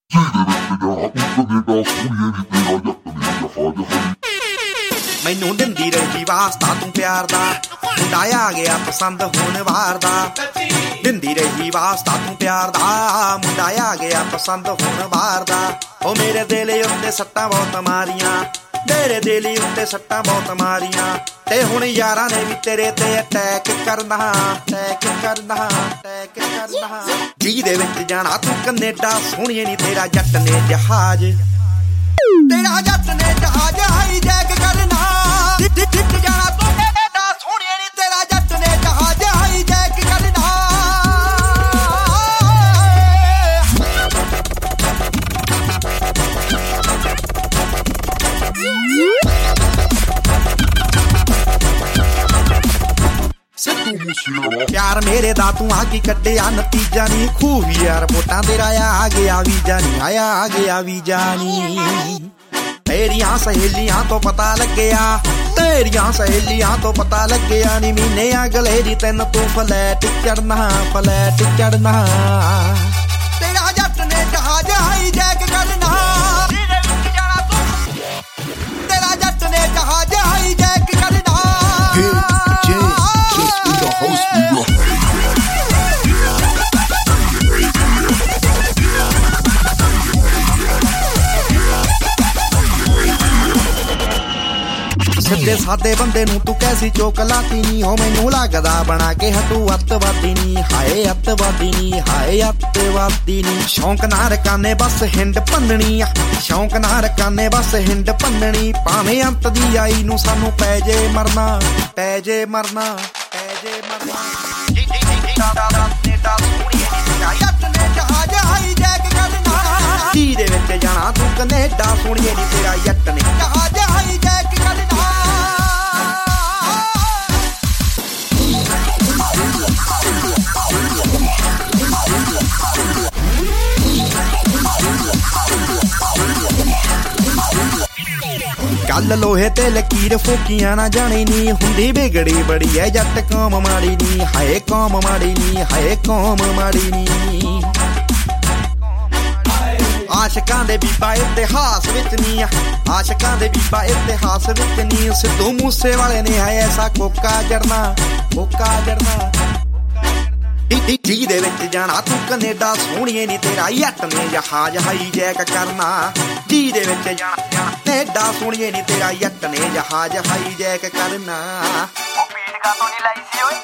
ਮੈਨੂੰ ਦਿੰਦੀ ਰਹੀ ਵਾਸਤਾ ਤੂੰ ਪਿਆਰ ਦਾ, ਮੁੰਡਾ ਆ ਗਿਆ ਪਸੰਦ ਹੋਣ ਵਾਰ ਦਾ। ਦਿੰਦੀ ਰਹੀ ਵਾਸਤਾ ਤੂੰ ਪਿਆਰ ਦਾ, ਮੁੰਡਾ ਆ ਗਿਆ ਪਸੰਦ ਹੋਣ ਵਾਰ ਦਾ। ਉਹ ਮੇਰੇ ਦਿਲ ਉੱਤੇ ਸੱਟਾਂ ਬਹੁਤ ਮਾਰੀਆਂ, ਮੇਰੇ ਦਿਲ ਉੱਤੇ ਸੱਟਾਂ ਬਹੁਤ ਮਾਰੀਆਂ। ਤੇ ਹੁਣ ਯਾਰਾਂ ਨੇ ਵੀ ਤੇਰੇ ਤੇ ਅਟੈਕ ਕਰਨਾ, ਅਟੈਕ ਕਰਨਾ, ਅਟੈਕ ਕਰਨਾ। ਜੀ ਦੇ ਵਿੱਚ ਜਾਣਾ ਤੂੰ ਕਨੇਡਾ, ਸੋਹਣੀਏ ਨੀ ਤੇਰਾ ਜੱਟ ਨੇ ਜਹਾਜ਼, ਤੇਰਾ ਜੱਟ ਨੇ ਜਹਾਜ਼ ਹਾਈਜੈਕ ਕਰਨਾ। ਜਿੱਤ ਜਾਣਾ ਤੂੰ ਕਨੇਡਾ, ਸੋਹਣੀਏ ਨੀ ਤੇਰਾ ਜੱਟ ਨੇ ਜਹਾਜ਼ ਹਾਈਜੈਕ ਕਰਨਾ। ਪਿਆਰ ਮੇਰੇ ਦਾ ਤੂੰ ਆ ਕੀ ਕੱਢਿਆ ਨਤੀਜਾ ਨੀ, ਖੂਹ ਯਾਰ ਵੋਟਾਂ ਤੇਰਾ ਆ ਗਿਆ ਵੀਜ਼ਾ ਨੀ, ਆਇਆ ਆ ਗਿਆ ਵੀਜ਼ਾ ਨੀ। ਤੇਰੀਆਂ ਸਹੇਲੀਆਂ ਤੋਂ ਪਤਾ ਲੱਗਿਆ, ਤੇਰੀਆਂ ਸਹੇਲੀਆਂ ਤੋਂ ਪਤਾ ਲੱਗਿਆ ਨੀ, ਮਹੀਨੇ ਅਗਲੇ ਦੀ ਤੈਨੂੰ ਤੂੰ ਫਲੈਟ ਚੜਨਾ, ਫਲੈਟ ਚੜਨਾ। ਤੇਰਾ ਜੱਟ ਨੇ ਜਹਾਜ਼ ਹਾਈਜੈਕ ਕਰਨਾ, ਤੇਰਾ ਜੱਟ ਨੇ ਜਹਾਜ਼ ਹਾਈਜੈਕ ਕਰਨਾ। ਸਿੱਧੇ ਸਾਦੇ ਬੰਦੇ ਨੂੰ ਤੂੰ ਕੈਸੀ ਚੋਕਲਾਤੀ ਨੀ, ਹੋ ਮੈਨੂੰ ਲੱਗਦਾ ਬਣਾ ਕੇ ਹਟੂ ਅੱਤਵਾਦੀ ਨੀ, ਹਾਏ ਅੱਤਵਾਦੀ ਨੀ, ਹਾਏ ਅੱਤਵਾਦੀ ਨੀ। ਸ਼ੌਂਕ ਨਾ ਰਕਾਨੇ ਬਸ ਹਿੰਡ ਭੰਨਣੀ ਆ, ਸ਼ੌਂਕ ਨਾ ਰਕਾਨੇ ਬਸ ਹਿੰਡ ਭੰਨਣੀ। ਭਾਵੇਂ ਅੰਤ ਦੀ ਆਈ ਨੂੰ ਸਾਨੂੰ ਪੈ ਜੇ ਮਰਨਾ, ਪੈ ਜੇ ਮਰਨਾ, ਪੈ ਜੇ ਮਰਨਾ। ਜੱਟ ਨੇ ਜਹਾਜ਼ ਹਾਈਜੈਕ ਕਰਨਾ, ਜੀ ਦੇ ਵਿੱਚ ਜਾਣਾ ਤੂੰ ਕਨੇਡਾ, ਸੋਹਣੀਏ ਨੀ ਤੇਰਾ ਜੱਟ ਨੇ ਜਹਾਜ਼ ਹਾਈਜੈਕ ਕਰਨਾ। ਗੱਲ ਲੋਹੇ ਤੇ ਲਕੀਰ ਫੋਕੀਆਂ ਨਾ ਜਾਣੀ ਨੀ, ਹੁੰਦੀ ਵਿਗੜੀ ਬੜੀ ਐ ਜੱਟ ਕੌਮ ਮਾੜੀ ਨੀ, ਹਾਏ ਕੌਮ ਮਾੜੀ ਨੀ, ਹਾਏ ਕੌਮ ਮਾੜੀ ਨੀ। ਆਸ਼ਕਾਂ ਦੇ ਬੀਬਾ ਇਤਿਹਾਸ ਵਿੱਚ ਨੀ ਆ, ਆਸ਼ਕਾਂ ਦੇ ਬੀਬਾ ਇਤਿਹਾਸ ਵਿੱਚ ਨੀ। ਸਿੱਧੂ ਮੂਸੇ ਵਾਲੇ ਨੇ ਹੈ ਐਸਾ ਕੋਕਾ ਜੜਨਾ, ਕੋਕਾ ਜੜਨਾ। ਜੀ ਦੇ ਵਿੱਚ ਜਾਣਾ ਤੂੰ ਕਨੇਡਾ, ਸੋਹਣੀਏ ਨੀ ਤੇਰਾ ਜੱਟ ਨੇ ਜਹਾਜ਼ ਹਾਈਜੈਕ ਕਰਨਾ। ਜੀ ਦੇ ਵਿੱਚ ਜਾਣਾ ਕਨੇਡਾ, ਸੋਹਣੀਏ ਨੀ ਤੇਰਾ ਜੱਟ ਨੇ ਜਹਾਜ਼ ਹਾਈਜੈਕ ਕਰਨਾ। ਉਹ ਪੀੜ ਕਾ ਤੋਂ ਨੀ ਲਾਈ ਸੀ ਓਏ।